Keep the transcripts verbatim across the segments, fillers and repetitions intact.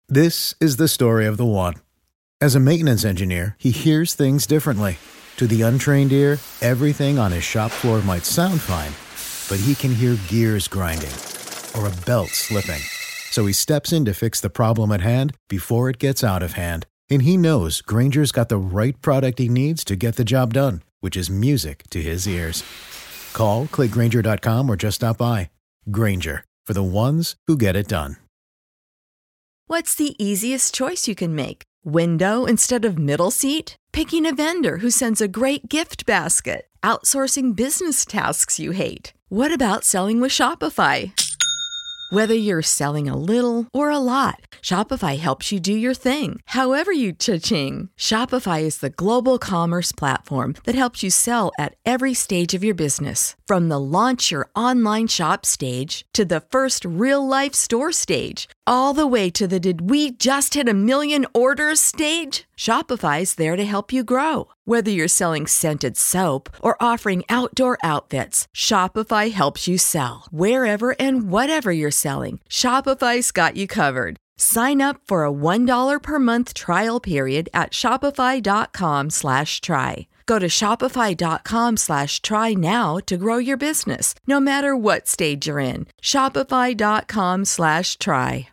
This is the story of the one. As a maintenance engineer, he hears things differently. To the untrained ear, everything on his shop floor might sound fine, but he can hear gears grinding or a belt slipping. So he steps in to fix the problem at hand before it gets out of hand. And he knows Grainger's got the right product he needs to get the job done, which is music to his ears. Call, click Grainger dot com, or just stop by. Grainger, for the ones who get it done. What's the easiest choice you can make? Window instead of middle seat? Picking a vendor who sends a great gift basket? Outsourcing business tasks you hate? What about selling with Shopify? Whether you're selling a little or a lot, Shopify helps you do your thing, however you cha-ching. Shopify is the global commerce platform that helps you sell at every stage of your business. From the launch your online shop stage to the first real-life store stage, all the way to the did we just hit a million orders stage. Shopify's there to help you grow. Whether you're selling scented soap or offering outdoor outfits, Shopify helps you sell. Wherever and whatever you're selling, Shopify's got you covered. Sign up for a one dollar per month trial period at shopify.com slash try. Go to shopify.com slash try now to grow your business, no matter what stage you're in. Shopify.com slash try.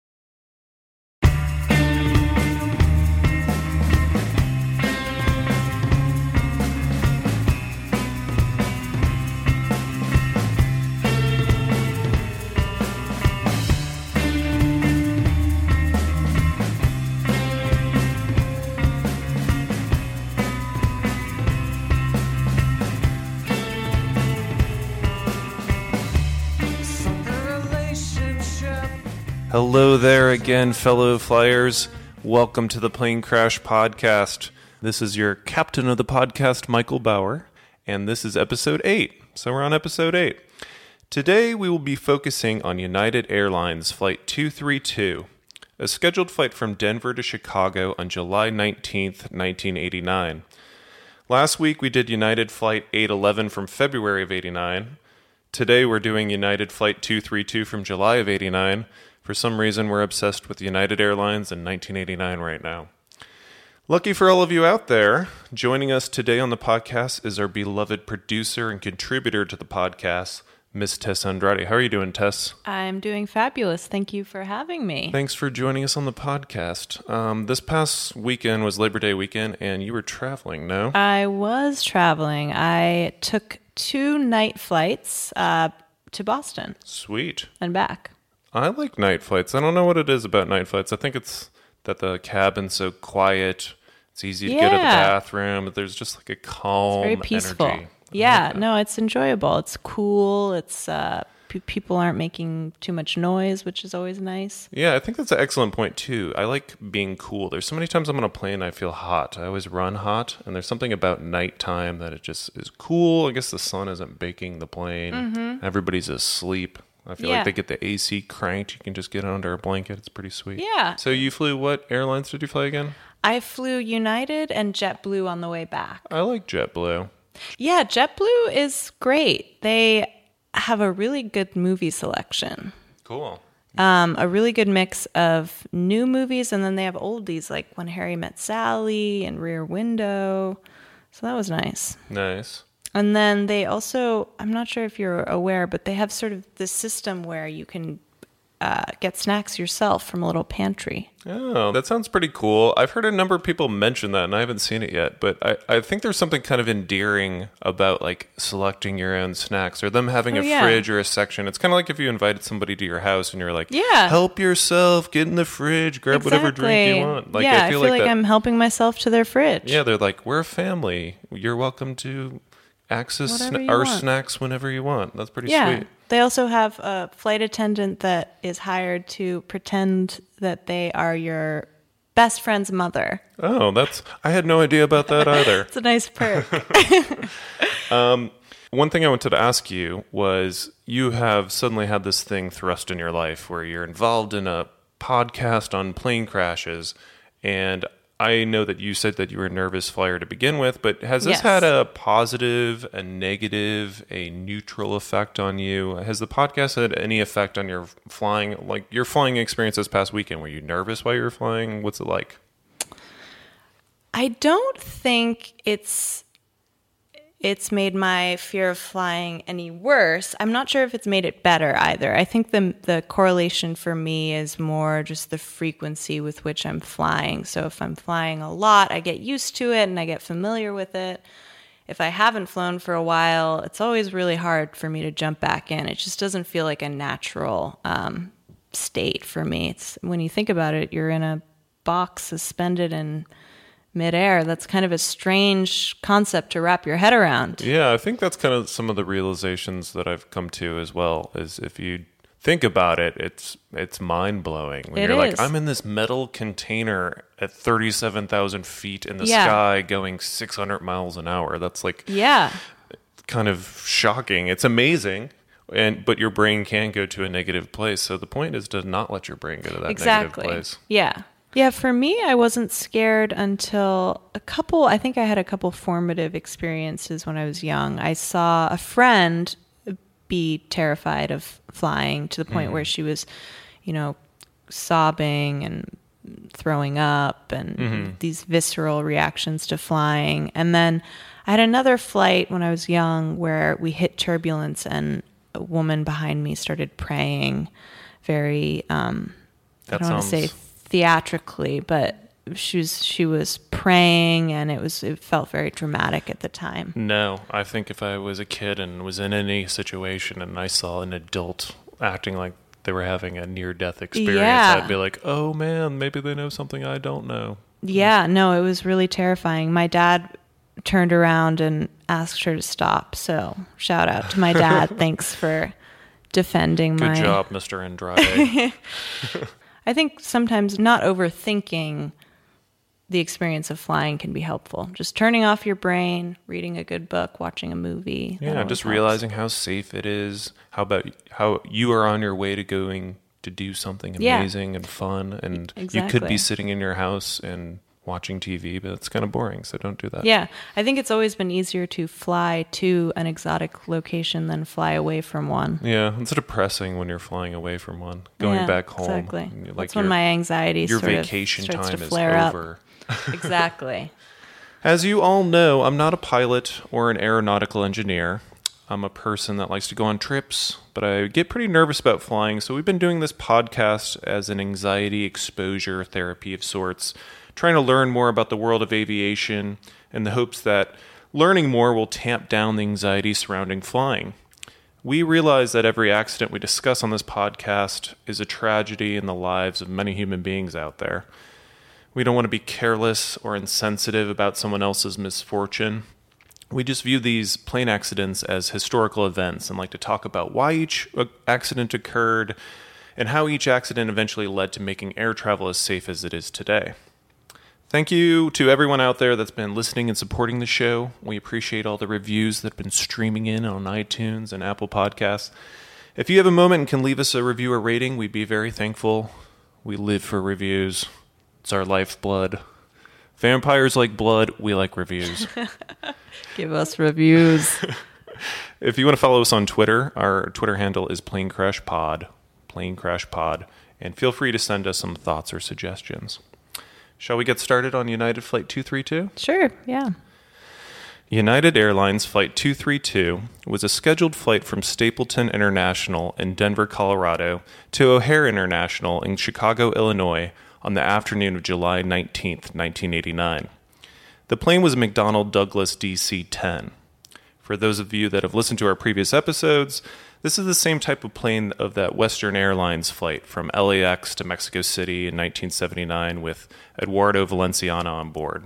Hello there again, fellow flyers. Welcome to the Plane Crash Podcast. This is your captain of the podcast, Michael Bauer, and this is episode eight. So we're on episode eight. Today we will be focusing on United Airlines Flight two thirty-two, a scheduled flight from Denver to Chicago on July nineteenth, nineteen eighty-nine. Last week we did United Flight eight eleven from February of eighty-nine. Today we're doing United Flight two thirty-two from July of eighty-nine. For some reason, we're obsessed with United Airlines in nineteen eighty-nine right now. Lucky for all of you out there, joining us today on the podcast is our beloved producer and contributor to the podcast, Miss Tess Andrade. How are you doing, Tess? I'm doing fabulous. Thank you for having me. Thanks for joining us on the podcast. Um, this past weekend was Labor Day weekend, and you were traveling, no? I was traveling. I took two night flights uh, to Boston. Sweet. And back. I like night flights. I don't know what it is about night flights. I think it's that the cabin's so quiet. It's easy to yeah. get to the bathroom. There's just like a calm, it's very peaceful. Energy. Yeah, like no, it's enjoyable. It's cool. It's uh, p- people aren't making too much noise, which is always nice. Yeah, I think that's an excellent point too. I like being cool. There's so many times I'm on a plane I feel hot. I always run hot, and there's something about nighttime that it just is cool. I guess the sun isn't baking the plane. Mm-hmm. Everybody's asleep. I feel yeah. like they get the A C cranked. You can just get under a blanket. It's pretty sweet. Yeah. So you flew, what airlines did you fly again? I flew United and JetBlue on the way back. I like JetBlue. Yeah, JetBlue is great. They have a really good movie selection. Cool. Um, a really good mix of new movies, and then they have oldies like When Harry Met Sally and Rear Window. So that was nice. Nice. And then they also, I'm not sure if you're aware, but they have sort of this system where you can uh, get snacks yourself from a little pantry. Oh, that sounds pretty cool. I've heard a number of people mention that, and I haven't seen it yet. But I, I think there's something kind of endearing about like selecting your own snacks or them having oh, a yeah. fridge or a section. It's kind of like if you invited somebody to your house and you're like, yeah. help yourself, get in the fridge, grab exactly. whatever drink you want. Like, yeah, I feel, I feel like, like that, I'm helping myself to their fridge. Yeah, they're like, we're a family. You're welcome to access sna- our want. snacks whenever you want. That's pretty yeah. sweet. They also have a flight attendant that is hired to pretend that they are your best friend's mother. Oh, that's I had no idea about that either. It's a nice perk. um, one thing I wanted to ask you was you have suddenly had this thing thrust in your life where you're involved in a podcast on plane crashes, and I know that you said that you were a nervous flyer to begin with, but has this Yes. had a positive, a negative, a neutral effect on you? Has the podcast had any effect on your flying, like your flying experience this past weekend? Were you nervous while you were flying? What's it like? I don't think it's it's made my fear of flying any worse. I'm not sure if it's made it better either. I think the the correlation for me is more just the frequency with which I'm flying. So if I'm flying a lot, I get used to it and I get familiar with it. If I haven't flown for a while, it's always really hard for me to jump back in. It just doesn't feel like a natural um, state for me. It's when you think about it, you're in a box suspended in midair. That's kind of a strange concept to wrap your head around. Yeah, I think that's kind of some of the realizations that I've come to as well, is if you think about it, it's it's mind-blowing. When It you're is. like, I'm in this metal container at thirty-seven thousand feet in the Yeah. sky going six hundred miles an hour. That's like Yeah. kind of shocking. It's amazing. And but your brain can go to a negative place. So the point is to not let your brain go to that Exactly. negative place. Yeah. Yeah, for me, I wasn't scared until a couple, I think I had a couple formative experiences when I was young. I saw a friend be terrified of flying to the point Mm-hmm. where she was, you know, sobbing and throwing up and Mm-hmm. these visceral reactions to flying. And then I had another flight when I was young where we hit turbulence and a woman behind me started praying very, um, I That don't want to sounds- say theatrically, but she was she was praying, and it was it felt very dramatic at the time. No, I think if I was a kid and was in any situation and I saw an adult acting like they were having a near-death experience, Yeah. I'd be like, oh man, maybe they know something I don't know. Yeah, no, it was really terrifying. My dad turned around and asked her to stop. So shout out to my dad. Thanks for defending Good my job, Mister Andrade. I think sometimes not overthinking the experience of flying can be helpful. Just turning off your brain, reading a good book, watching a movie. that Yeah, always just helps. realizing how safe it is. How about how you are on your way to going to do something Yeah. amazing and fun, and you could Exactly. be sitting in your house and watching T V, but it's kind of boring, so don't do that. Yeah, I think it's always been easier to fly to an exotic location than fly away from one. Yeah, it's depressing when you're flying away from one, going Yeah, back home. Exactly. and you're That's your- when my anxiety your sort vacation of starts time to is flare up. over. Exactly. As you all know, I'm not a pilot or an aeronautical engineer. I'm a person that likes to go on trips, but I get pretty nervous about flying, so we've been doing this podcast as an anxiety exposure therapy of sorts, trying to learn more about the world of aviation in the hopes that learning more will tamp down the anxiety surrounding flying. We realize that every accident we discuss on this podcast is a tragedy in the lives of many human beings out there. We don't want to be careless or insensitive about someone else's misfortune. We just view these plane accidents as historical events and like to talk about why each accident occurred and how each accident eventually led to making air travel as safe as it is today. Thank you to everyone out there that's been listening and supporting the show. We appreciate all the reviews that have been streaming in on iTunes and Apple Podcasts. If you have a moment and can leave us a review or rating, we'd be very thankful. We live for reviews. It's our lifeblood. Vampires like blood. We like reviews. Give us reviews. If you want to follow us on Twitter, our Twitter handle is Plane Crash Pod. Plane Crash Pod. And feel free to send us some thoughts or suggestions. Shall we get started on United Flight two three two? Sure, yeah. United Airlines Flight two three two was a scheduled flight from Stapleton International in Denver, Colorado, to O'Hare International in Chicago, Illinois, on the afternoon of July nineteenth, nineteen eighty-nine. The plane was a McDonnell Douglas D C ten. For those of you that have listened to our previous episodes, this is the same type of plane of that Western Airlines flight from L A X to Mexico City in nineteen seventy-nine with Eduardo Valenciano on board.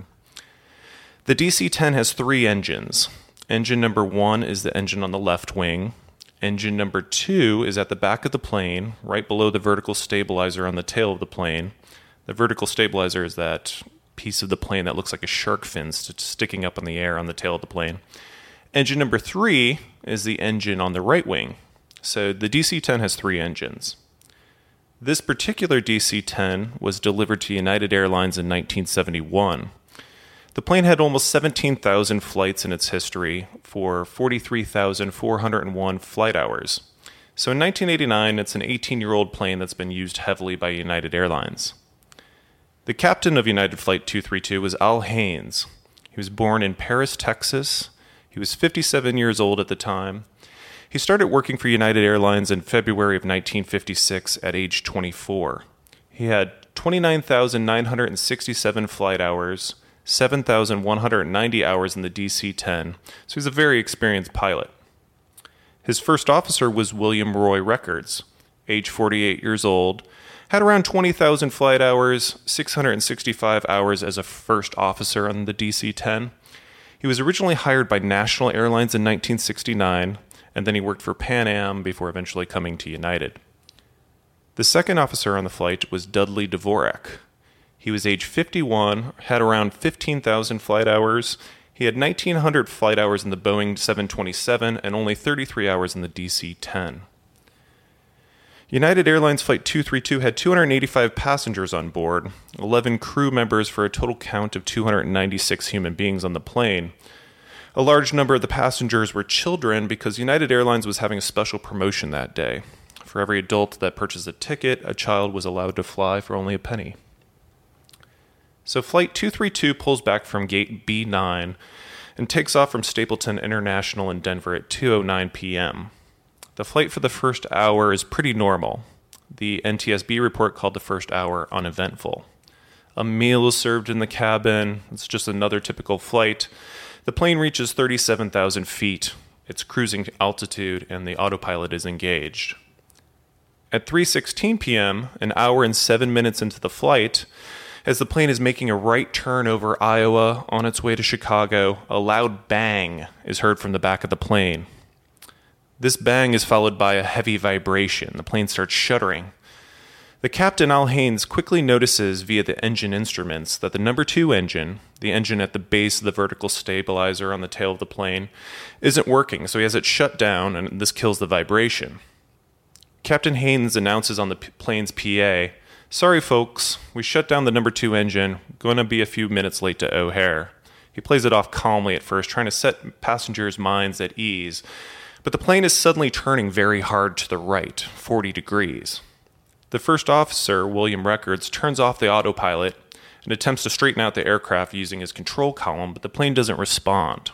The D C ten has three engines. Engine number one is the engine on the left wing. Engine number two is at the back of the plane, right below the vertical stabilizer on the tail of the plane. The vertical stabilizer is that piece of the plane that looks like a shark fin st- sticking up in the air on the tail of the plane. Engine number three is the engine on the right wing. So the D C ten has three engines. This particular D C ten was delivered to United Airlines in nineteen seventy-one. The plane had almost seventeen thousand flights in its history for forty-three thousand four hundred one flight hours. So in nineteen eighty-nine, it's an eighteen-year-old plane that's been used heavily by United Airlines. The captain of United Flight two thirty-two was Al Haynes. He was born in Paris, Texas. He was fifty-seven years old at the time. He started working for United Airlines in February of nineteen fifty-six at age twenty-four. He had twenty-nine thousand nine hundred sixty-seven flight hours, seven thousand one hundred ninety hours in the D C ten, so he's a very experienced pilot. His first officer was William Roy Records, age forty-eight years old, had around twenty thousand flight hours, six hundred sixty-five hours as a first officer on the D C ten. He was originally hired by National Airlines in nineteen sixty-nine, and then he worked for Pan Am before eventually coming to United. The second officer on the flight was Dudley Dvorak. He was age fifty-one, had around fifteen thousand flight hours. He had nineteen hundred flight hours in the Boeing seven twenty-seven and only thirty-three hours in the D C ten. United Airlines Flight two thirty-two had two hundred eighty-five passengers on board, eleven crew members for a total count of two hundred ninety-six human beings on the plane. A large number of the passengers were children because United Airlines was having a special promotion that day. For every adult that purchased a ticket, a child was allowed to fly for only a penny. So Flight two thirty-two pulls back from gate B nine and takes off from Stapleton International in Denver at two oh nine p.m. The flight for the first hour is pretty normal. The N T S B report called the first hour uneventful. A meal is served in the cabin. It's just another typical flight. The plane reaches thirty-seven thousand feet. It's cruising altitude, and the autopilot is engaged. At three sixteen p.m., an hour and seven minutes into the flight, as the plane is making a right turn over Iowa on its way to Chicago, a loud bang is heard from the back of the plane. This bang is followed by a heavy vibration. The plane starts shuddering. The captain, Al Haynes, quickly notices via the engine instruments that the number two engine, the engine at the base of the vertical stabilizer on the tail of the plane, isn't working, so he has it shut down, and this kills the vibration. Captain Haynes announces on the p- plane's P A, "Sorry, folks, we shut down the number two engine. Going to be a few minutes late to O'Hare." He plays it off calmly at first, trying to set passengers' minds at ease, but the plane is suddenly turning very hard to the right, forty degrees. The first officer, William Records, turns off the autopilot and attempts to straighten out the aircraft using his control column, but the plane doesn't respond.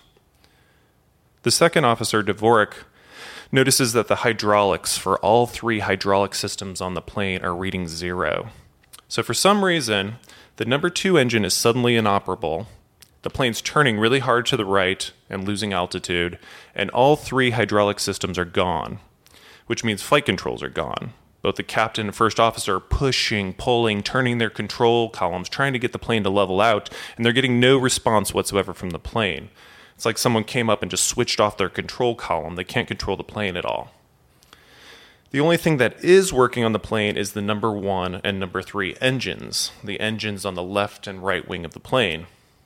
The second officer, Dvorak, notices that the hydraulics for all three hydraulic systems on the plane are reading zero. So for some reason, the number two engine is suddenly inoperable, the plane's turning really hard to the right and losing altitude, and all three hydraulic systems are gone, which means flight controls are gone. Both the captain and first officer are pushing, pulling, turning their control columns, trying to get the plane to level out, and they're getting no response whatsoever from the plane. It's like someone came up and just switched off their control column. They can't control the plane at all. The only thing that is working on the plane is the number one and number three engines, the engines on the left and right wing of the plane.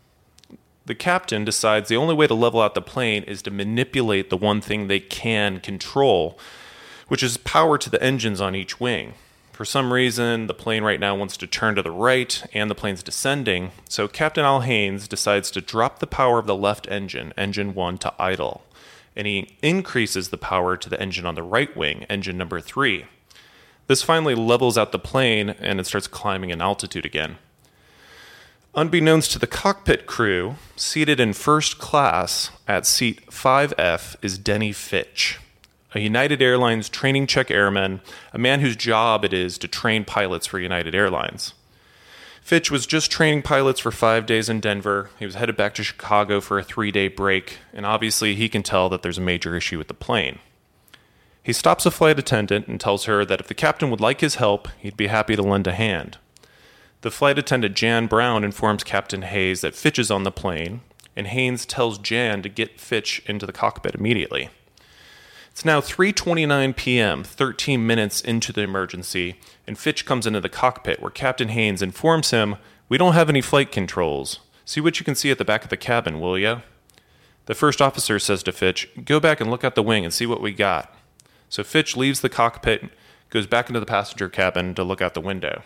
The captain decides the only way to level out the plane is to manipulate the one thing they can control, which is power to the engines on each wing. For some reason, the plane right now wants to turn to the right, and the plane's descending, so Captain Al Haynes decides to drop the power of the left engine, engine one, to idle, and he increases the power to the engine on the right wing, engine number three. This finally levels out the plane, and it starts climbing in altitude again. Unbeknownst to the cockpit crew, seated in first class at seat five F is Denny Fitch, a United Airlines training check airman, a man whose job it is to train pilots for United Airlines. Fitch was just training pilots for five days in Denver. He was headed back to Chicago for a three-day break, and obviously he can tell that there's a major issue with the plane. He stops a flight attendant and tells her that if the captain would like his help, he'd be happy to lend a hand. The flight attendant, Jan Brown, informs Captain Hayes that Fitch is on the plane, and Haynes tells Jan to get Fitch into the cockpit immediately. It's now three twenty-nine p.m., thirteen minutes into the emergency, and Fitch comes into the cockpit where Captain Haynes informs him, "We don't have any flight controls. See what you can see at the back of the cabin, will ya?" The first officer says to Fitch, "Go back and look out the wing and see what we got." So Fitch leaves the cockpit, goes back into the passenger cabin to look out the window.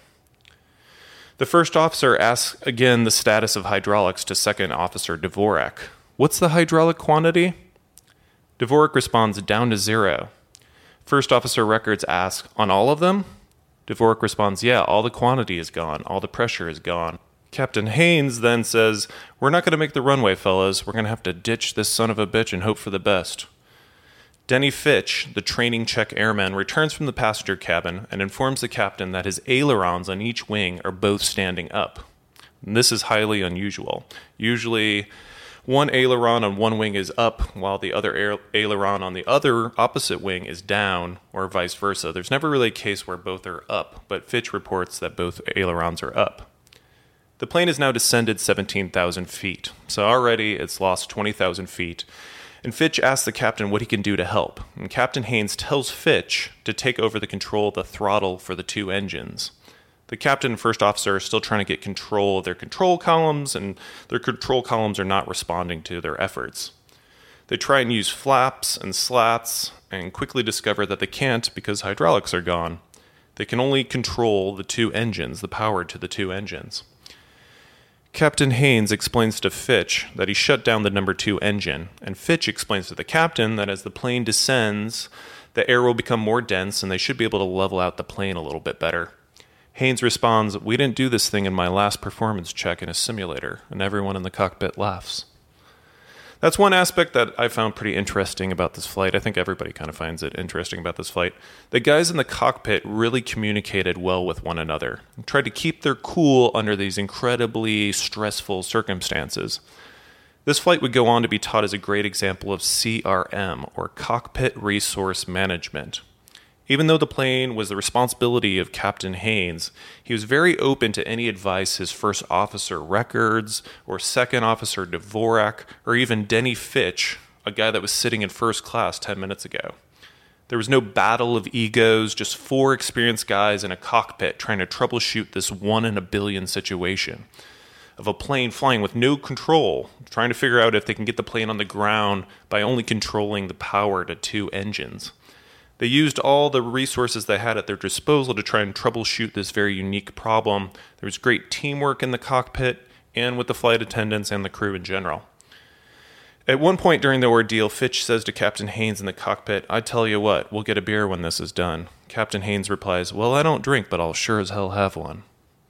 The first officer asks again the status of hydraulics to Second Officer Dvorak. What's the hydraulic quantity? Dvorak responds, down to zero. First Officer Records asks, on all of them? Dvorak responds, yeah, all the quantity is gone. All the pressure is gone. Captain Haynes then says, we're not going to make the runway, fellas. We're going to have to ditch this son of a bitch and hope for the best. Denny Fitch, the training check airman, returns from the passenger cabin and informs the captain that his ailerons on each wing are both standing up. And this is highly unusual. Usually, one aileron on one wing is up while the other air- aileron on the other opposite wing is down, or vice versa. There's never really a case where both are up, but Fitch reports that both ailerons are up. The plane has now descended seventeen thousand feet, so already it's lost twenty thousand feet. And Fitch asks the captain what he can do to help. And Captain Haynes tells Fitch to take over the control of the throttle for the two engines. The captain and first officer are still trying to get control of their control columns, and their control columns are not responding to their efforts. They try and use flaps and slats, and quickly discover that they can't because hydraulics are gone. They can only control the two engines, the power to the two engines. Captain Haynes explains to Fitch that he shut down the number two engine, and Fitch explains to the captain that as the plane descends, the air will become more dense and they should be able to level out the plane a little bit better. Haynes responds, we didn't do this thing in my last performance check in a simulator, and everyone in the cockpit laughs. That's one aspect that I found pretty interesting about this flight. I think everybody kind of finds it interesting about this flight. The guys in the cockpit really communicated well with one another and tried to keep their cool under these incredibly stressful circumstances. This flight would go on to be taught as a great example of C R M, or Cockpit Resource Management. Even though the plane was the responsibility of Captain Haynes, he was very open to any advice his First Officer Records, or Second Officer Dvorak, or even Denny Fitch, a guy that was sitting in first class ten minutes ago. There was no battle of egos, just four experienced guys in a cockpit trying to troubleshoot this one-in-a-billion situation of a plane flying with no control, trying to figure out if they can get the plane on the ground by only controlling the power to two engines. They used all the resources they had at their disposal to try and troubleshoot this very unique problem. There was great teamwork in the cockpit and with the flight attendants and the crew in general. At one point during the ordeal, Fitch says to Captain Haynes in the cockpit, I tell you what, we'll get a beer when this is done. Captain Haynes replies, well, I don't drink, but I'll sure as hell have one.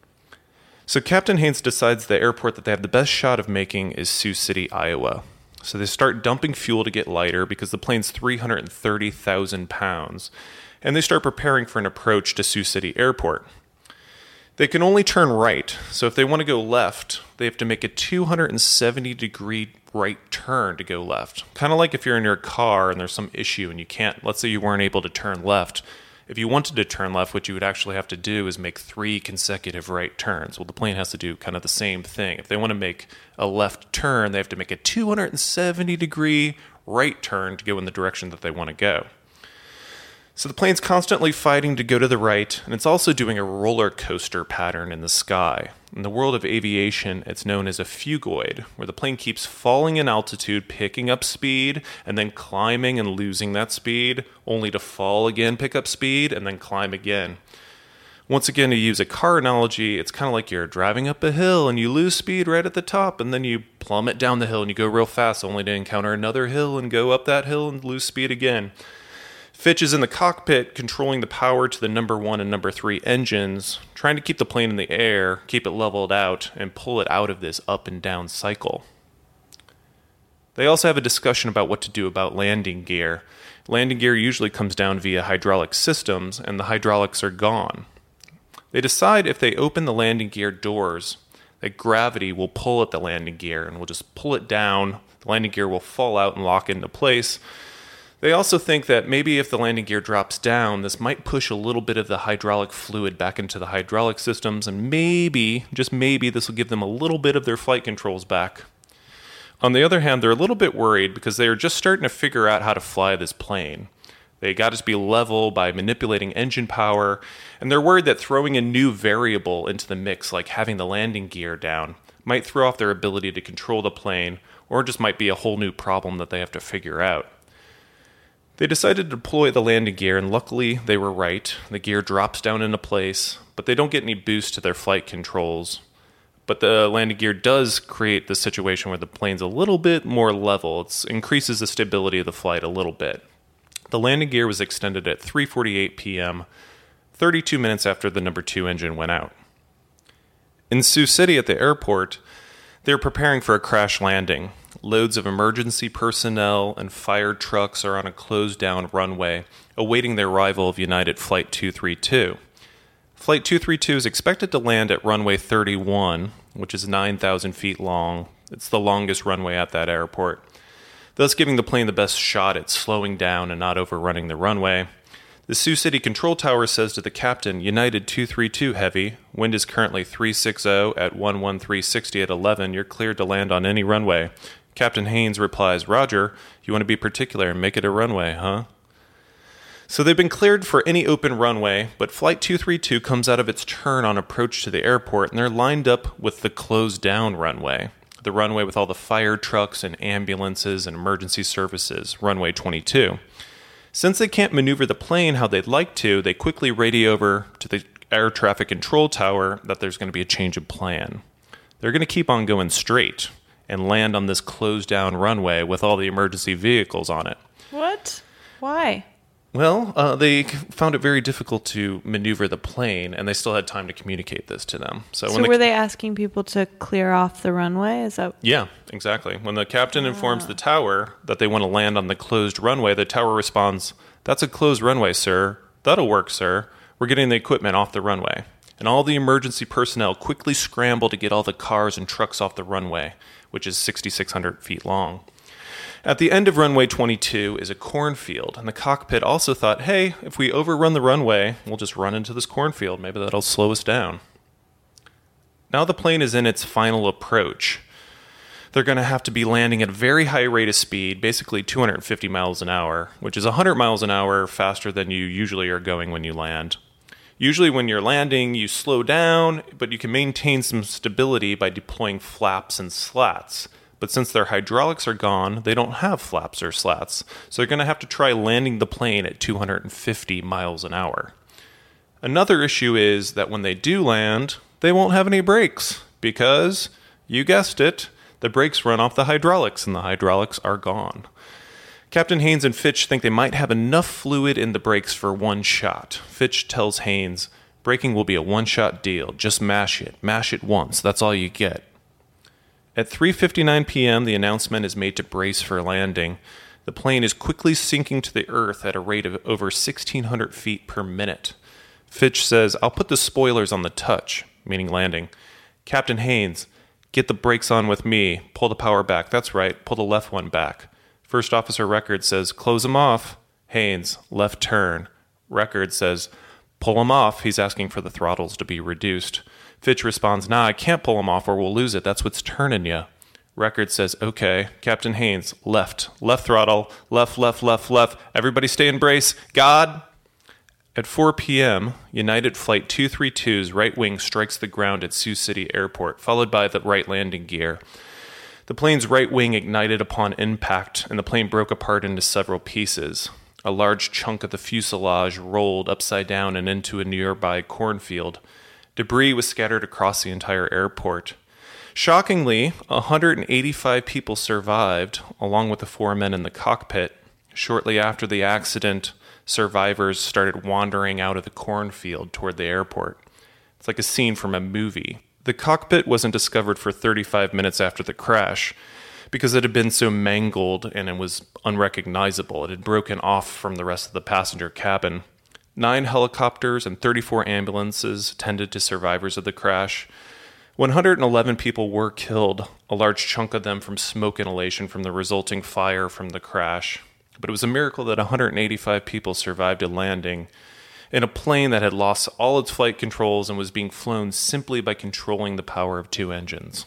So Captain Haynes decides the airport that they have the best shot of making is Sioux City, Iowa. So they start dumping fuel to get lighter because the plane's three hundred thirty thousand pounds, and they start preparing for an approach to Sioux City Airport. They can only turn right, so if they want to go left, they have to make a two hundred seventy degree right turn to go left. Kind of like if you're in your car and there's some issue and you can't, let's say you weren't able to turn left. If you wanted to turn left, what you would actually have to do is make three consecutive right turns. Well, the plane has to do kind of the same thing. If they want to make a left turn, they have to make a two hundred seventy degree right turn to go in the direction that they want to go. So the plane's constantly fighting to go to the right, and it's also doing a roller coaster pattern in the sky. In the world of aviation, it's known as a phugoid, where the plane keeps falling in altitude, picking up speed, and then climbing and losing that speed, only to fall again, pick up speed, and then climb again. Once again, to use a car analogy, it's kind of like you're driving up a hill and you lose speed right at the top, and then you plummet down the hill and you go real fast, only to encounter another hill and go up that hill and lose speed again. Fitch is in the cockpit controlling the power to the number one and number three engines, trying to keep the plane in the air, keep it leveled out, and pull it out of this up and down cycle. They also have a discussion about what to do about landing gear. Landing gear usually comes down via hydraulic systems, and the hydraulics are gone. They decide if they open the landing gear doors, that gravity will pull at the landing gear and will just pull it down. The landing gear will fall out and lock into place. They also think that maybe if the landing gear drops down, this might push a little bit of the hydraulic fluid back into the hydraulic systems, and maybe, just maybe, this will give them a little bit of their flight controls back. On the other hand, they're a little bit worried because they are just starting to figure out how to fly this plane. They got to be level by manipulating engine power, and they're worried that throwing a new variable into the mix, like having the landing gear down, might throw off their ability to control the plane, or just might be a whole new problem that they have to figure out. They decided to deploy the landing gear, and luckily they were right. The gear drops down into place, but they don't get any boost to their flight controls. But the landing gear does create the situation where the plane's a little bit more level. It increases the stability of the flight a little bit. The landing gear was extended at three forty-eight p.m., thirty-two minutes after the number two engine went out. In Sioux City at the airport, they were preparing for a crash landing. Loads of emergency personnel and fire trucks are on a closed-down runway, awaiting the arrival of United Flight two thirty-two. Flight two thirty-two is expected to land at runway thirty-one, which is nine thousand feet long. It's the longest runway at that airport, thus giving the plane the best shot at slowing down and not overrunning the runway. The Sioux City Control Tower says to the captain, United two thirty-two Heavy, wind is currently three sixty at one one three sixty at eleven, you're cleared to land on any runway. Captain Haynes replies, Roger, you want to be particular and make it a runway, huh? So they've been cleared for any open runway, but Flight two thirty-two comes out of its turn on approach to the airport, and they're lined up with the closed-down runway, the runway with all the fire trucks and ambulances and emergency services, runway twenty-two. Since they can't maneuver the plane how they'd like to, they quickly radio over to the air traffic control tower that there's going to be a change of plan. They're going to keep on going straight and land on this closed-down runway with all the emergency vehicles on it. What? Why? Well, uh, they found it very difficult to maneuver the plane, and they still had time to communicate this to them. So, So when the, were they asking people to clear off the runway? Is that... Yeah, exactly. When the captain informs the tower that they want to land on the closed runway, the tower responds, "That's a closed runway, sir. That'll work, sir. We're getting the equipment off the runway." And all the emergency personnel quickly scramble to get all the cars and trucks off the runway, which is six thousand six hundred feet long. At the end of runway twenty-two is a cornfield, and the cockpit also thought, hey, if we overrun the runway, we'll just run into this cornfield. Maybe that'll slow us down. Now the plane is in its final approach. They're going to have to be landing at a very high rate of speed, basically two hundred fifty miles an hour, which is one hundred miles an hour faster than you usually are going when you land. Usually when you're landing, you slow down, but you can maintain some stability by deploying flaps and slats. But since their hydraulics are gone, they don't have flaps or slats, so they're going to have to try landing the plane at two hundred fifty miles an hour. Another issue is that when they do land, they won't have any brakes, because, you guessed it, the brakes run off the hydraulics, and the hydraulics are gone. Captain Haynes and Fitch think they might have enough fluid in the brakes for one shot. Fitch tells Haynes, braking will be a one-shot deal. Just mash it. Mash it once. That's all you get. At three fifty-nine p.m., the announcement is made to brace for landing. The plane is quickly sinking to the earth at a rate of over sixteen hundred feet per minute. Fitch says, I'll put the spoilers on the touch, meaning landing. Captain Haynes, get the brakes on with me. Pull the power back. That's right. Pull the left one back. First Officer Record says, close him off. Haynes, left turn. Record says, pull him off. He's asking for the throttles to be reduced. Fitch responds, nah, I can't pull him off or we'll lose it. That's what's turning you. Record says, okay. Captain Haynes, left. Left throttle. Left, left, left, left. Everybody stay in brace. God. At four p.m., United Flight two thirty-two's right wing strikes the ground at Sioux City Airport, followed by the right landing gear. The plane's right wing ignited upon impact, and the plane broke apart into several pieces. A large chunk of the fuselage rolled upside down and into a nearby cornfield. Debris was scattered across the entire airport. Shockingly, one hundred eighty-five people survived, along with the four men in the cockpit. Shortly after the accident, survivors started wandering out of the cornfield toward the airport. It's like a scene from a movie. The cockpit wasn't discovered for thirty-five minutes after the crash because it had been so mangled and it was unrecognizable. It had broken off from the rest of the passenger cabin. Nine helicopters and thirty-four ambulances tended to survivors of the crash. one hundred eleven people were killed, a large chunk of them from smoke inhalation from the resulting fire from the crash. But it was a miracle that one hundred eighty-five people survived a landing in a plane that had lost all its flight controls and was being flown simply by controlling the power of two engines.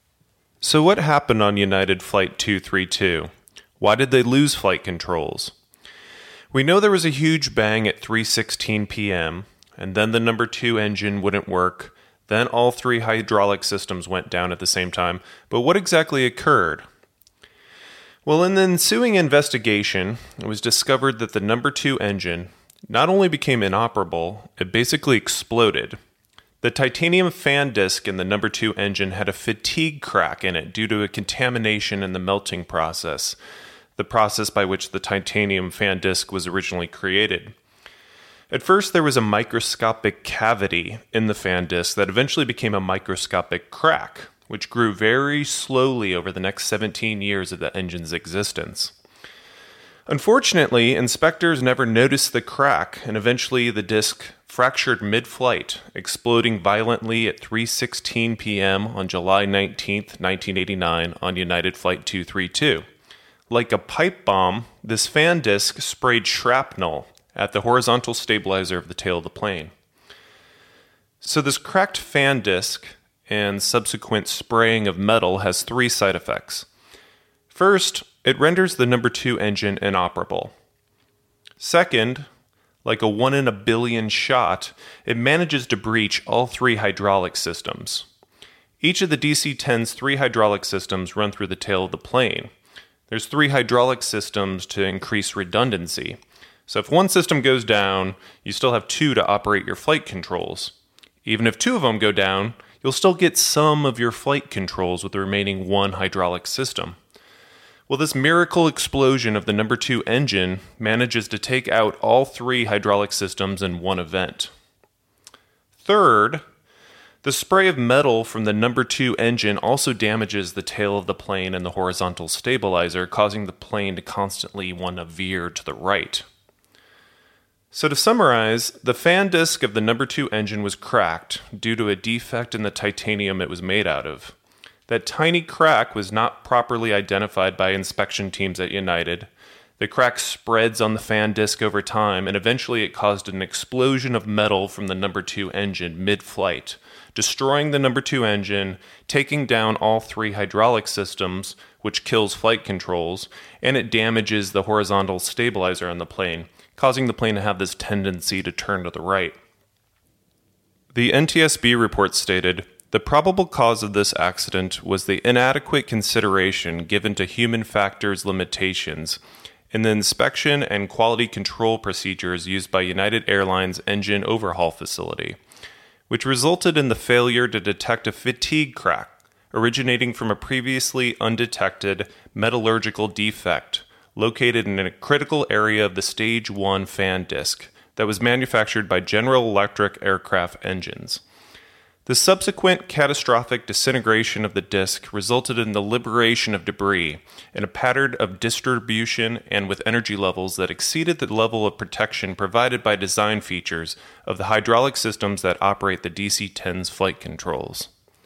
So what happened on United Flight two thirty-two? Why did they lose flight controls? We know there was a huge bang at three sixteen p.m., and then the number two engine wouldn't work. Then all three hydraulic systems went down at the same time. But what exactly occurred? Well, in the ensuing investigation, it was discovered that the number two engine not only became inoperable, it basically exploded. The titanium fan disc in the number two engine had a fatigue crack in it due to a contamination in the melting process, the process by which the titanium fan disc was originally created. At first, there was a microscopic cavity in the fan disc that eventually became a microscopic crack, which grew very slowly over the next seventeen years of the engine's existence. Unfortunately, inspectors never noticed the crack, and eventually the disc fractured mid-flight, exploding violently at three sixteen p.m. on July nineteenth, nineteen eighty-nine on United Flight two thirty-two. Like a pipe bomb, this fan disc sprayed shrapnel at the horizontal stabilizer of the tail of the plane. So this cracked fan disc and subsequent spraying of metal has three side effects. First, it renders the number two engine inoperable. Second, like a one in a billion shot, it manages to breach all three hydraulic systems. Each of the D C ten's three hydraulic systems run through the tail of the plane. There's three hydraulic systems to increase redundancy. So if one system goes down, you still have two to operate your flight controls. Even if two of them go down, you'll still get some of your flight controls with the remaining one hydraulic system. Well, this miracle explosion of the number two engine manages to take out all three hydraulic systems in one event. Third, the spray of metal from the number two engine also damages the tail of the plane and the horizontal stabilizer, causing the plane to constantly want to veer to the right. So to summarize, the fan disc of the number two engine was cracked due to a defect in the titanium it was made out of. That tiny crack was not properly identified by inspection teams at United. The crack spreads on the fan disc over time, and eventually it caused an explosion of metal from the number two engine mid-flight, destroying the number two engine, taking down all three hydraulic systems, which kills flight controls, and it damages the horizontal stabilizer on the plane, causing the plane to have this tendency to turn to the right. The N T S B report stated, "The probable cause of this accident was the inadequate consideration given to human factors limitations in the inspection and quality control procedures used by United Airlines engine overhaul facility, which resulted in the failure to detect a fatigue crack originating from a previously undetected metallurgical defect located in a critical area of the Stage one fan disc that was manufactured by General Electric aircraft engines. The subsequent catastrophic disintegration of the disc resulted in the liberation of debris in a pattern of distribution and with energy levels that exceeded the level of protection provided by design features of the hydraulic systems that operate the D C ten's flight controls."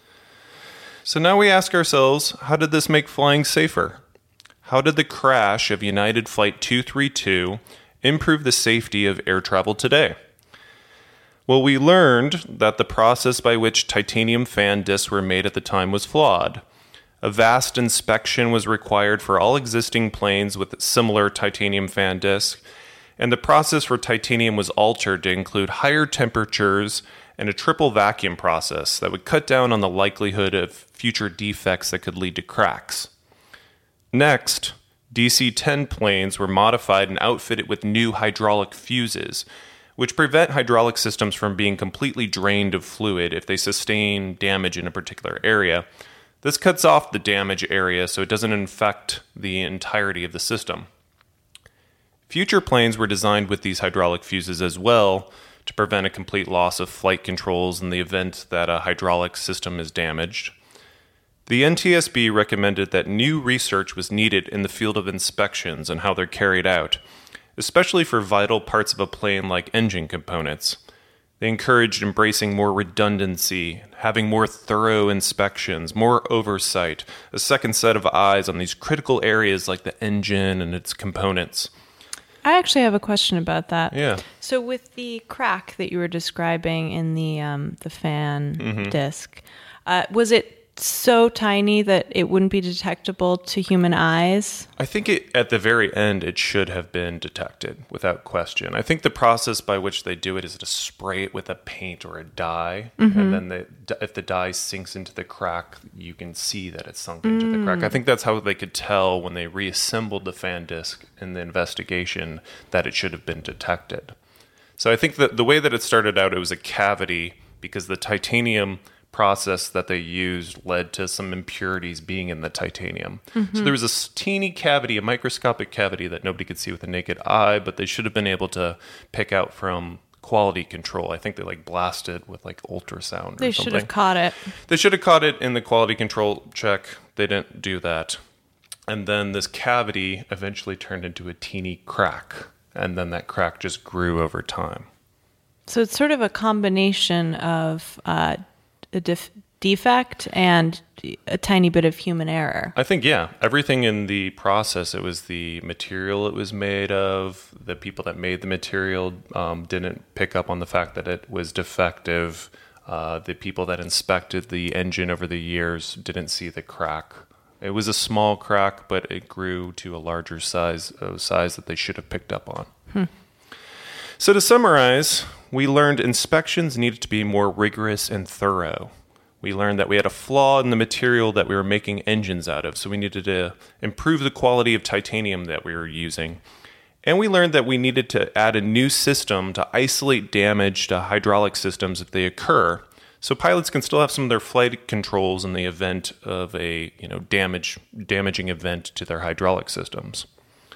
So now we ask ourselves, how did this make flying safer? How did the crash of United Flight two thirty-two improve the safety of air travel today? Well, we learned that the process by which titanium fan discs were made at the time was flawed. A vast inspection was required for all existing planes with similar titanium fan discs, and the process for titanium was altered to include higher temperatures and a triple vacuum process that would cut down on the likelihood of future defects that could lead to cracks. Next, D C ten planes were modified and outfitted with new hydraulic fuses, which prevent hydraulic systems from being completely drained of fluid if they sustain damage in a particular area. This cuts off the damage area so it doesn't infect the entirety of the system. Future planes were designed with these hydraulic fuses as well to prevent a complete loss of flight controls in the event that a hydraulic system is damaged. The N T S B recommended that new research was needed in the field of inspections and how they're carried out, especially for vital parts of a plane like engine components. They encouraged embracing more redundancy, having more thorough inspections, more oversight, a second set of eyes on these critical areas like the engine and its components. I actually have a question about that. Yeah. So with the crack that you were describing in the um, the fan mm-hmm. disc, uh, was it so tiny that it wouldn't be detectable to human eyes? I think it, at the very end, it should have been detected without question. I think the process by which they do it is to spray it with a paint or a dye. Mm-hmm. And then the, if the dye sinks into the crack, you can see that it's sunk into mm. the crack. I think that's how they could tell when they reassembled the fan disc in the investigation that it should have been detected. So I think that the way that it started out, it was a cavity because the titanium process that they used led to some impurities being in the titanium. Mm-hmm. So there was a teeny cavity, a microscopic cavity that nobody could see with the naked eye, but they should have been able to pick out from quality control. I think they like blasted with like ultrasound or They something. should have caught it. They should have caught it in the quality control check. They didn't do that. And then this cavity eventually turned into a teeny crack. And then that crack just grew over time. So it's sort of a combination of uh, a def- defect and a tiny bit of human error. I think, yeah, everything in the process, it was the material it was made of, the people that made the material um, didn't pick up on the fact that it was defective. Uh, the people that inspected the engine over the years didn't see the crack. It was a small crack, but it grew to a larger size, a size that they should have picked up on. Hmm. So to summarize, we learned inspections needed to be more rigorous and thorough. We learned that we had a flaw in the material that we were making engines out of, so we needed to improve the quality of titanium that we were using. And we learned that we needed to add a new system to isolate damage to hydraulic systems if they occur, so pilots can still have some of their flight controls in the event of a, you know, damage damaging event to their hydraulic systems.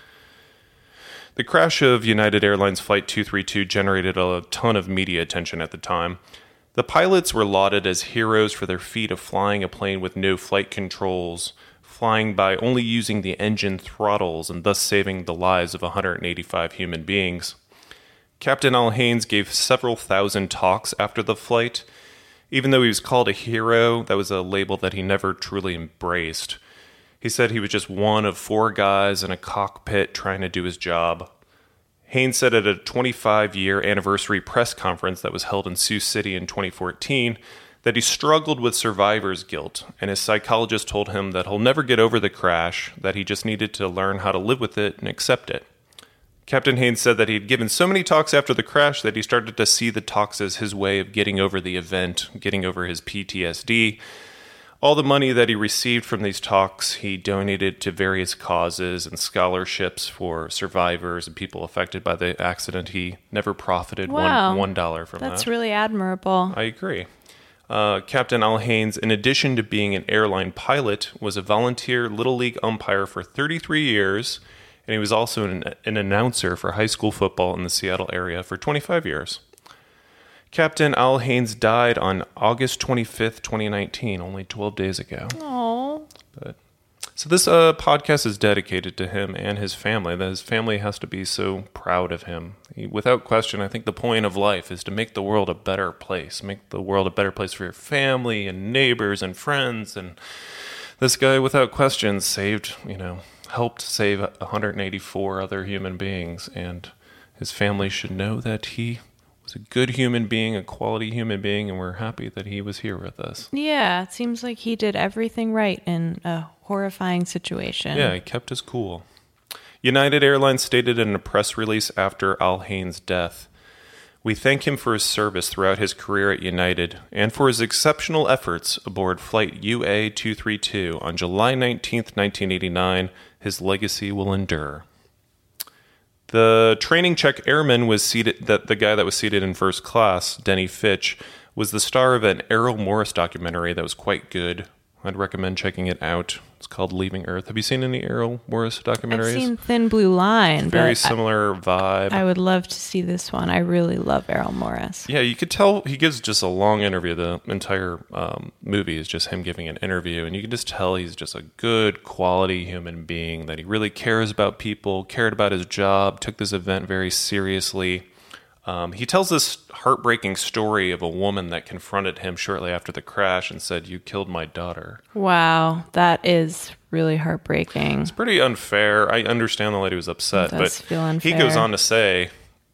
The crash of United Airlines Flight two thirty-two generated a ton of media attention at the time. The pilots were lauded as heroes for their feat of flying a plane with no flight controls, flying by only using the engine throttles and thus saving the lives of one hundred eighty-five human beings. Captain Al Haynes gave several thousand talks after the flight. Even though he was called a hero, that was a label that he never truly embraced. He said he was just one of four guys in a cockpit trying to do his job. Haynes said at a twenty-five-year anniversary press conference that was held in Sioux City in twenty fourteen that he struggled with survivor's guilt, and his psychologist told him that he'll never get over the crash, that he just needed to learn how to live with it and accept it. Captain Haynes said that he'd given so many talks after the crash that he started to see the talks as his way of getting over the event, getting over his P T S D. All the money that he received from these talks, he donated to various causes and scholarships for survivors and people affected by the accident. He never profited wow. one, one dollar from That's that. That's really admirable. I agree. Uh, Captain Al Haynes, in addition to being an airline pilot, was a volunteer Little League umpire for thirty-three years, and he was also an, an announcer for high school football in the Seattle area for twenty-five years. Captain Al Haynes died on August twenty-fifth, twenty nineteen, only twelve days ago. Aww. But, so this uh, podcast is dedicated to him and his family. That his family has to be so proud of him. He, without question, I think the point of life is to make the world a better place. Make the world a better place for your family and neighbors and friends. And this guy, without question, saved, you know, helped save one hundred eighty-four other human beings. And his family should know that he was a good human being, a quality human being, and we're happy that he was here with us. Yeah, it seems like he did everything right in a horrifying situation. Yeah, he kept his cool. United Airlines stated in a press release after Al Haynes' death, "We thank him for his service throughout his career at United and for his exceptional efforts aboard Flight U A two thirty-two on July nineteenth, nineteen eighty-nine. His legacy will endure." The training check airman was seated, that the guy that was seated in first class, Denny Fitch, was the star of an Errol Morris documentary that was quite good. I'd recommend checking it out. It's called Leaving Earth. Have you seen any Errol Morris documentaries? I've seen Thin Blue Line. Very but similar I, vibe. I would love to see this one. I really love Errol Morris. Yeah, you could tell he gives just a long interview. The entire um, movie is just him giving an interview, and you can just tell he's just a good, quality human being, that he really cares about people, cared about his job, took this event very seriously. Um, he tells this heartbreaking story of a woman that confronted him shortly after the crash and said, "You killed my daughter." Wow, that is really heartbreaking. It's pretty unfair. I understand the lady was upset, It does but feel he unfair. goes on to say,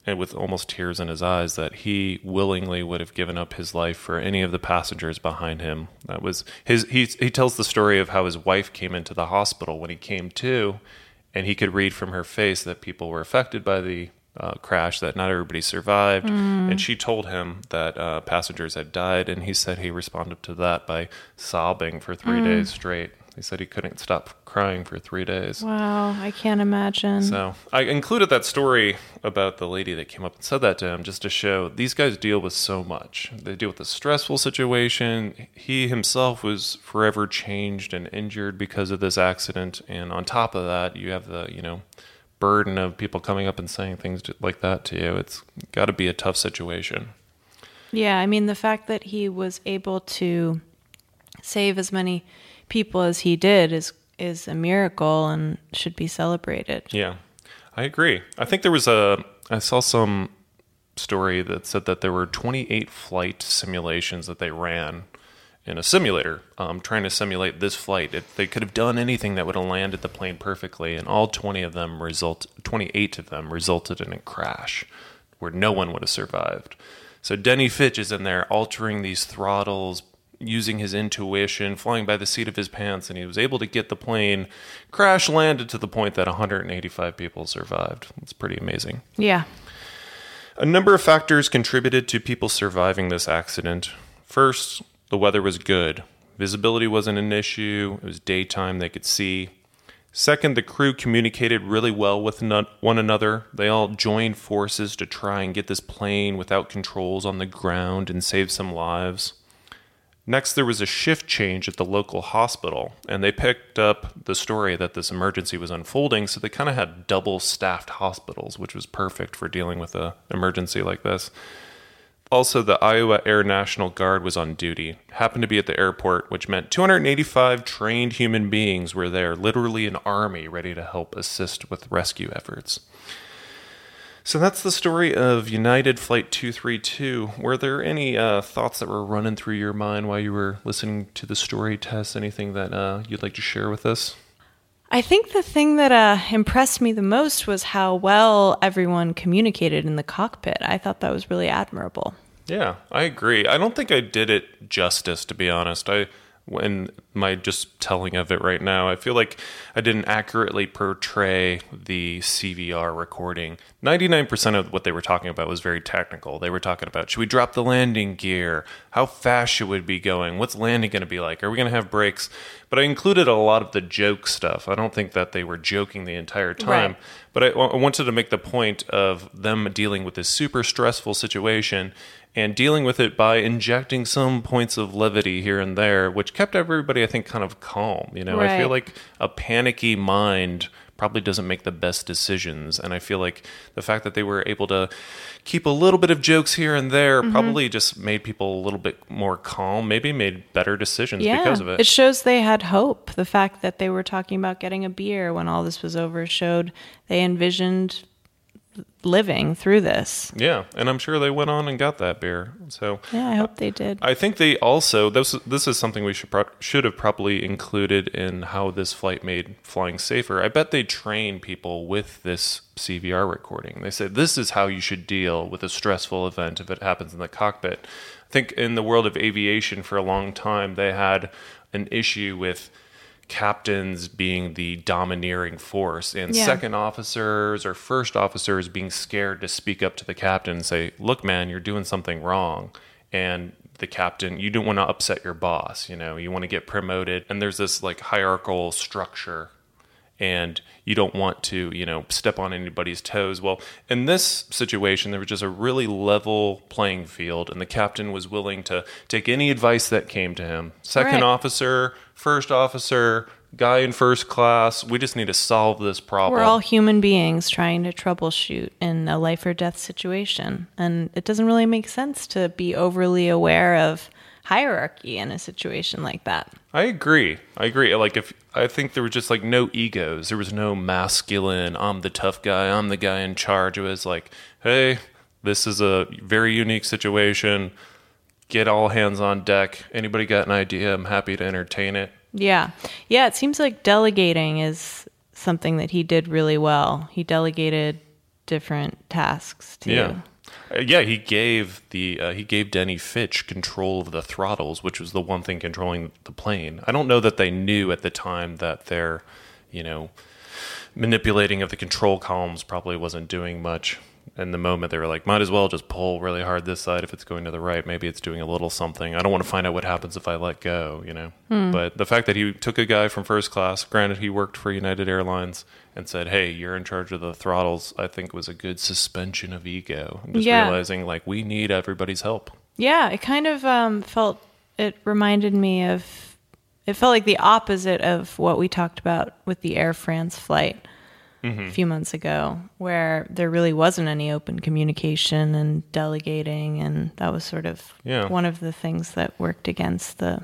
and with almost tears in his eyes, that he willingly would have given up his life for any of the passengers behind him. That was his. He he tells the story of how his wife came into the hospital when he came to, and he could read from her face that people were affected by the uh, crash, that not everybody survived, mm. and she told him that uh, passengers had died, and he said he responded to that by sobbing for three mm. days straight. He said he couldn't stop crying for three days. Wow, I can't imagine. So I included that story about the lady that came up and said that to him just to show these guys deal with so much. They deal with a stressful situation. He himself was forever changed and injured because of this accident. And on top of that, you have the, you know, burden of people coming up and saying things like that to you. It's got to be a tough situation. Yeah, I mean, the fact that he was able to save as many people as he did is is a miracle and should be celebrated. Yeah, I agree. I think there was a, I saw some story that said that there were twenty-eight flight simulations that they ran in a simulator, um, trying to simulate this flight. If they could have done anything that would have landed the plane perfectly, and all twenty of them result, twenty-eight of them resulted in a crash where no one would have survived. So Denny Fitch is in there altering these throttles, using his intuition, flying by the seat of his pants, and he was able to get the plane crash landed to the point that one hundred eighty-five people survived. It's pretty amazing. Yeah. A number of factors contributed to people surviving this accident. First, the weather was good. Visibility wasn't an issue. It was daytime. They could see. Second, the crew communicated really well with one another. They all joined forces to try and get this plane without controls on the ground and save some lives. Next, there was a shift change at the local hospital, and they picked up the story that this emergency was unfolding, so they kind of had double-staffed hospitals, which was perfect for dealing with an emergency like this. Also, the Iowa Air National Guard was on duty, happened to be at the airport, which meant two hundred eighty-five trained human beings were there, literally an army ready to help assist with rescue efforts. So that's the story of United Flight two thirty-two. Were there any uh, thoughts that were running through your mind while you were listening to the story, Tess? Anything that uh, you'd like to share with us? I think the thing that uh, impressed me the most was how well everyone communicated in the cockpit. I thought that was really admirable. Yeah, I agree. I don't think I did it justice, to be honest. I in my just telling of it right now, I feel like I didn't accurately portray the C V R recording. ninety-nine percent of what they were talking about was very technical. They were talking about, should we drop the landing gear? How fast should we be going? What's landing going to be like? Are we going to have brakes? But I included a lot of the joke stuff. I don't think that they were joking the entire time. Right. But I, I wanted to make the point of them dealing with this super stressful situation and dealing with it by injecting some points of levity here and there, which kept everybody, I think, kind of calm. You know, right. I feel like a panicky mind probably doesn't make the best decisions. And I feel like the fact that they were able to keep a little bit of jokes here and there mm-hmm. probably just made people a little bit more calm, maybe made better decisions yeah. because of it. It shows they had hope. The fact that they were talking about getting a beer when all this was over showed they envisioned living through this. Yeah, and I'm sure they went on and got that beer. So yeah, I hope they did. I think they also this this is something we should pro- should have probably included in how this flight made flying safer. I bet they train people with this C V R recording. They said this is how you should deal with a stressful event if it happens in the cockpit. I think in the world of aviation for a long time they had an issue with captains being the domineering force and yeah. second officers or first officers being scared to speak up to the captain and say, look, man, you're doing something wrong. And the captain, you don't want to upset your boss. You know, you want to get promoted. And there's this like hierarchical structure and you don't want to, you know, step on anybody's toes. Well, in this situation, there was just a really level playing field and the captain was willing to take any advice that came to him. Second right. officer, first officer, guy in first class, we just need to solve this problem. We're all human beings trying to troubleshoot in a life or death situation. And it doesn't really make sense to be overly aware of hierarchy in a situation like that. I agree. I agree. Like if I think there was just like no egos. There was no masculine, I'm the tough guy, I'm the guy in charge. It was like, hey, this is a very unique situation. Get all hands on deck. Anybody got an idea? I'm happy to entertain it. Yeah. Yeah, it seems like delegating is something that he did really well. He delegated different tasks too. Yeah. Uh, yeah, he gave the uh, he gave Denny Fitch control of the throttles, which was the one thing controlling the plane. I don't know that they knew at the time that their, you know, manipulating of the control columns probably wasn't doing much. In the moment, they were like, might as well just pull really hard this side if it's going to the right. Maybe it's doing a little something. I don't want to find out what happens if I let go, you know. Hmm. But the fact that he took a guy from first class, granted he worked for United Airlines, and said, hey, you're in charge of the throttles, I think was a good suspension of ego. I'm just yeah. realizing, like, we need everybody's help. Yeah, it kind of um, felt, it reminded me of, it felt like the opposite of what we talked about with the Air France flight. Mm-hmm. A few months ago, where there really wasn't any open communication and delegating, and that was sort of yeah. one of the things that worked against the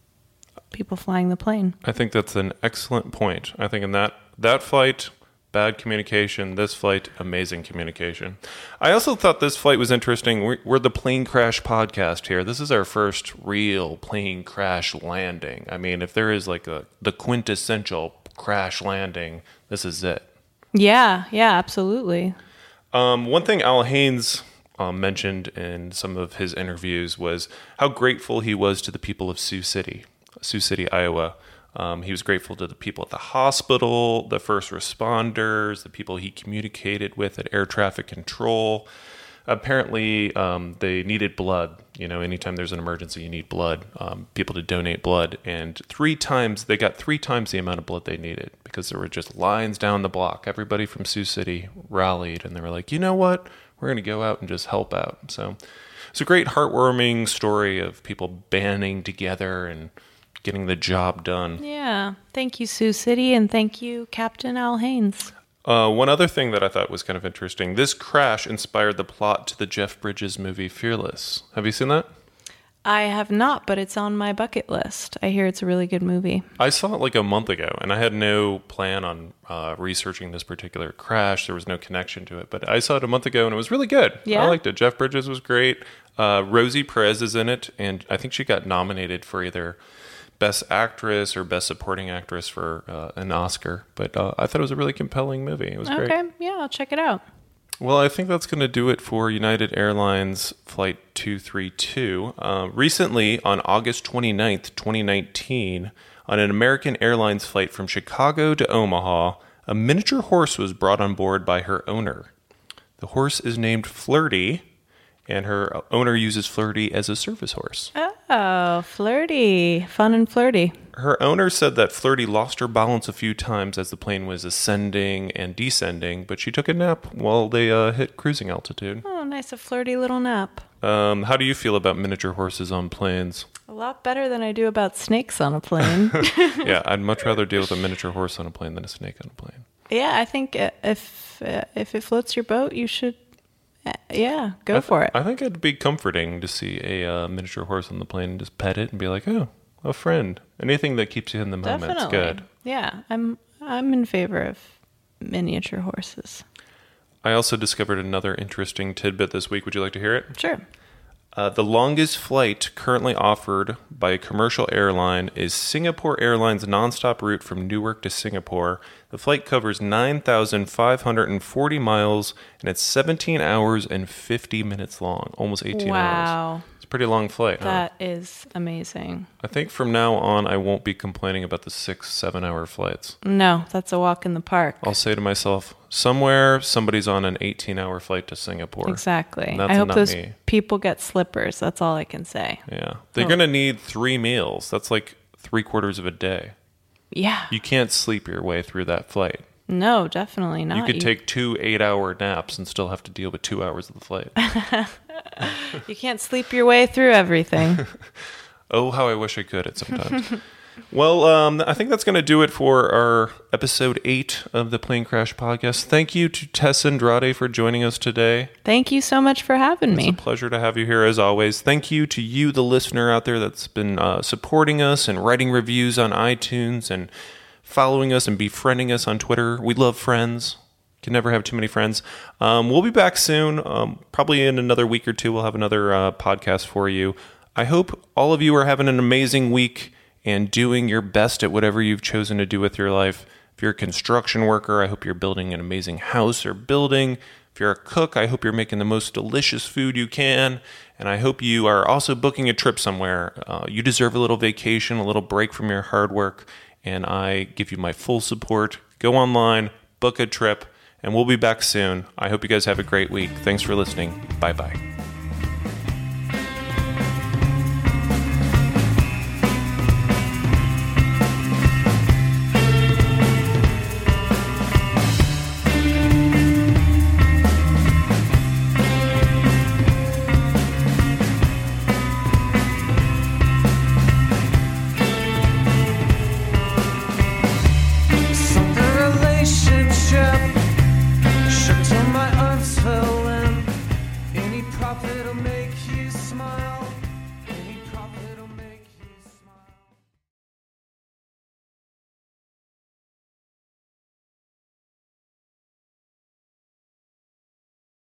people flying the plane. I think that's an excellent point. I think in that that flight, bad communication. This flight, amazing communication. I also thought this flight was interesting. We're, we're the Plane Crash podcast here. This is our first real plane crash landing. I mean, if there is like a the quintessential crash landing, this is it. Yeah, yeah, absolutely. Um, one thing Al Haynes um, mentioned in some of his interviews was how grateful he was to the people of Sioux City, Sioux City, Iowa. Um, he was grateful to the people at the hospital, the first responders, the people he communicated with at air traffic control. Apparently, um, they needed blood. You know, anytime there's an emergency, you need blood, um, people to donate blood. And three times, they got three times the amount of blood they needed because there were just lines down the block. Everybody from Sioux City rallied, and they were like, you know what? We're going to go out and just help out. So it's a great heartwarming story of people banding together and getting the job done. Yeah. Thank you, Sioux City, and thank you, Captain Al Haynes. Uh, one other thing that I thought was kind of interesting, this crash inspired the plot to the Jeff Bridges movie Fearless. Have you seen that? I have not, but it's on my bucket list. I hear it's a really good movie. I saw it like a month ago, and I had no plan on uh, researching this particular crash. There was no connection to it, but I saw it a month ago, and it was really good. Yeah? I liked it. Jeff Bridges was great. Uh, Rosie Perez is in it, and I think she got nominated for either Best Actress or Best Supporting Actress for uh, an Oscar. But uh, I thought it was a really compelling movie. It was okay. great. Okay, yeah, I'll check it out. Well, I think that's going to do it for United Airlines Flight two thirty-two. Uh, recently, on August twenty-ninth, twenty nineteen, on an American Airlines flight from Chicago to Omaha, a miniature horse was brought on board by her owner. The horse is named Flirty, and her owner uses Flirty as a service horse. Oh, Flirty. Fun and flirty. Her owner said that Flirty lost her balance a few times as the plane was ascending and descending, but she took a nap while they uh, hit cruising altitude. Oh, nice, a flirty little nap. Um, how do you feel about miniature horses on planes? A lot better than I do about snakes on a plane. Yeah, I'd much rather deal with a miniature horse on a plane than a snake on a plane. Yeah, I think if uh, if it floats your boat, you should, uh, yeah, go I th- for it. I think it'd be comforting to see a uh, miniature horse on the plane and just pet it and be like, oh, a friend. Anything that keeps you in the moment is good. Yeah, I'm I'm in favor of miniature horses. I also discovered another interesting tidbit this week. Would you like to hear it? Sure. Uh, the longest flight currently offered by a commercial airline is Singapore Airlines' nonstop route from Newark to Singapore. The flight covers nine thousand five hundred forty miles, and it's seventeen hours and fifty minutes long, almost eighteen wow. hours. Wow. It's a pretty long flight, That huh? is amazing. I think from now on, I won't be complaining about the six, seven-hour flights. No, that's a walk in the park. I'll say to myself, somewhere somebody's on an eighteen-hour flight to Singapore. Exactly. That's I hope not those me. people get slippers. That's all I can say. Yeah. They're Oh. going to need three meals. That's like three quarters of a day. Yeah. You can't sleep your way through that flight. No, definitely not. You could take two eight-hour naps and still have to deal with two hours of the flight. You can't sleep your way through everything. Oh, how I wish I could at sometimes. Well, um, I think that's going to do it for our episode eight of the Plane Crash Podcast. Thank you to Tess Andrade for joining us today. Thank you so much for having me. It's a pleasure to have you here as always. Thank you to you, the listener out there that's been uh, supporting us and writing reviews on iTunes and following us and befriending us on Twitter. We love friends. Can never have too many friends. Um, we'll be back soon. Um, probably in another week or two, we'll have another uh, podcast for you. I hope all of you are having an amazing week and doing your best at whatever you've chosen to do with your life. If you're a construction worker, I hope you're building an amazing house or building. If you're a cook, I hope you're making the most delicious food you can, and I hope you are also booking a trip somewhere. Uh, you deserve a little vacation, a little break from your hard work, and I give you my full support. Go online, book a trip, and we'll be back soon. I hope you guys have a great week. Thanks for listening. Bye-bye.